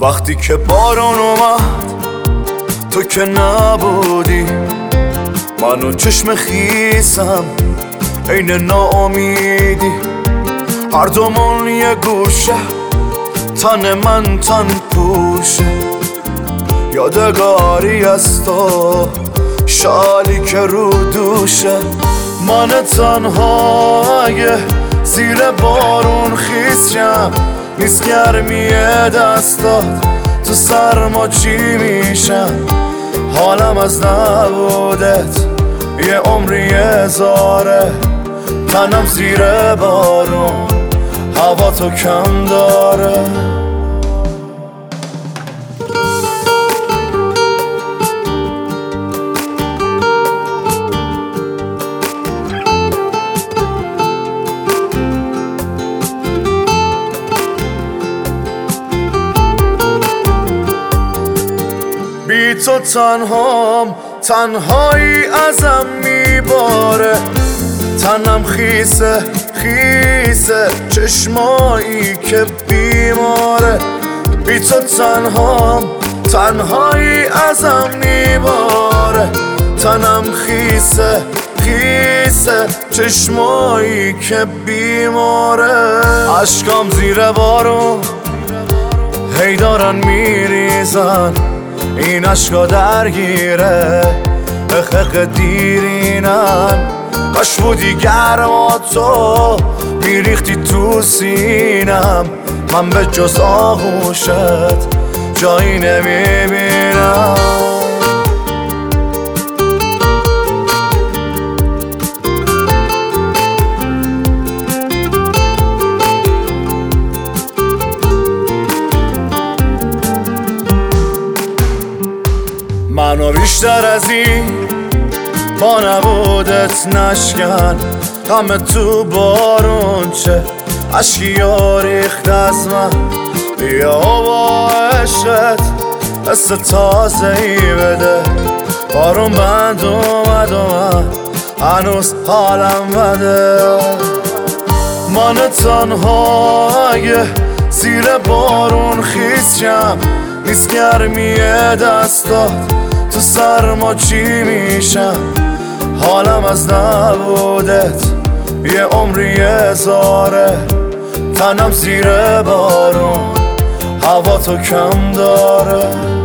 وقتی که بارون اومد تو که نبودی، منو چشم خیسم عین ناامیدی. هر دومون یه گوشه، تن من تن پوشه، یادگاری از تو شالی که رو دوشه. من تنها اگه زیر بارون خیسم، نیست گرمی دستات تو سرما چی میشم. حالم از نبودت یه عمری هزاره، تنم زیر بارون هوا تو کم داره. بی تو تنهام، تنهایی ازم میباره. تنم خیسه خیسه، چشمایی که بیماره. بی تو تنهام، تنهایی ازم میباره. تنم خیسه خیسه، چشمایی که بیماره. عشقام زیر بارون هی دارن میریزن، این عشقا درگیره اخ دیرینن. کاش بودی گرما تو میریختی تو سینم، من به جز آغوشت جایی نمیبینم. منو بیشتر از این با نبودت نشکن، همه تو بارون چه عشقی ریخت از من. بیا با عشقت حس تازه ای بده، بارون بند اومد و من هنوز حالم بده. من تنها اگه زیر بارون خیسم، نیست گرمی دستات تو سرما چی میشم. حالم از نبودت یه عمری هزاره، تنم زیر بارون هوا تو کم داره.